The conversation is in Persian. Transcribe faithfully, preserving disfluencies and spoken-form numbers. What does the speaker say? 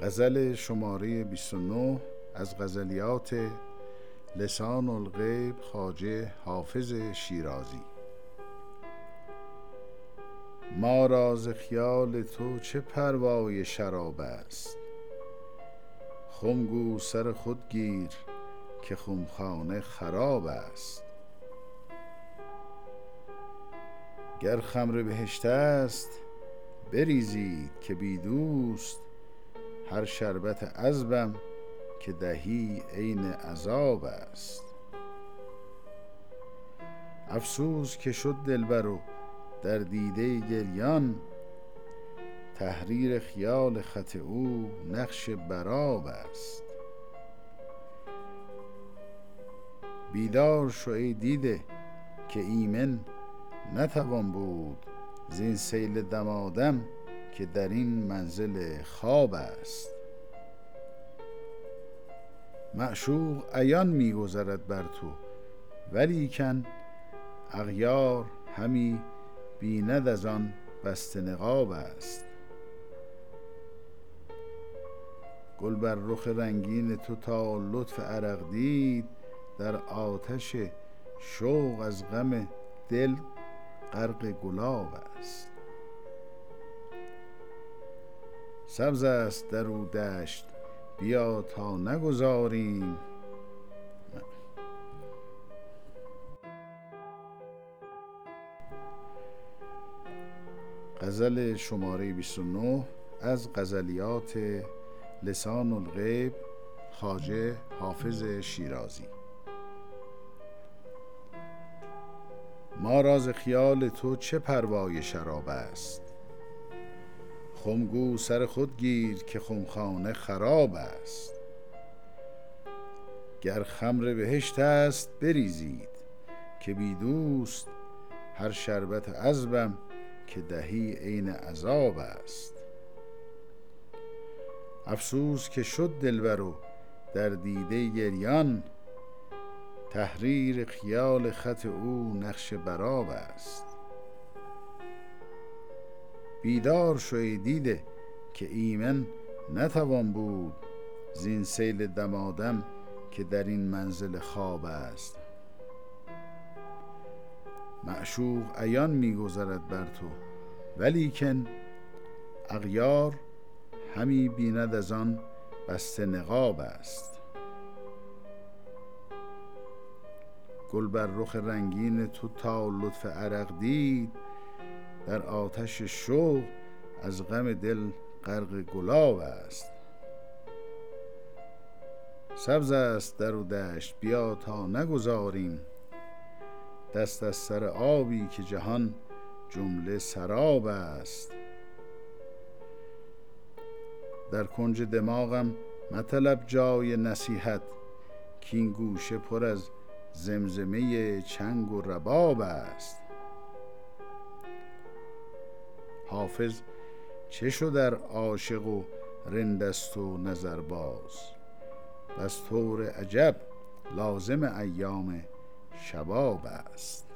غزل شماره بیست و نه از غزلیات لسان الغیب خواجه حافظ شیرازی. ما را ز خیال تو چه پروای شراب است، خم گو سر خود گیر که خمخانه خراب است. گر خمر بهشت است بریزید که بی دوست، هر شربت عذبم که دهی عین عذاب است. افسوس که شد دلبر و در دیده گریان، تحریر خیال خط او نقش براب است. بیدار شو ای دیده که ایمن نتوان بود، زین سیل دمادم که در این منزل خواب است. معشوق عیان می گذرد بر تو، ولیکن اغیار همی بیند از آن بسته نقاب است. گل بر رخ رنگین تو تا لطف عرق دید، در آتش شوق از غم دل غرق گلاب است. سبز است در او دشت بیا تا نگذاریم، غزل شماره بیست و نه از غزلیات لسان الغیب خواجه حافظ شیرازی. ما را ز خیال تو چه پروای شراب است، خم گو سر خود گیر که خمخانه خراب است. گر خمر بهشت است بریزید که بی دوست، هر شربت عذبم که دهی عین عذاب است. افسوس که شد دلبر و در دیده گریان، تحریر خیال خط او نقش براب است. بیدار شو ای دیده که ایمن نتوان بود، زین سیل دمادم که در این منزل خواب است. معشوق عیان می گذرد بر تو، ولیکن اغیار همی بیند از آن بسته نقاب است. گل بر رخ رنگین تو تا لطف عرق دید، در آتش شوق از غم دل غرق گلاب است. سبز است در و دشت بیا تا نگذاریم، دست از سر آبی که جهان جمله سراب است. در کنج دماغم مطلب جای نصیحت، کین گوشه پر از زمزمه چنگ و رباب است. حافظ چه شد در عاشق و رندست و نظرباز، بس طور عجب لازم ایام شباب است.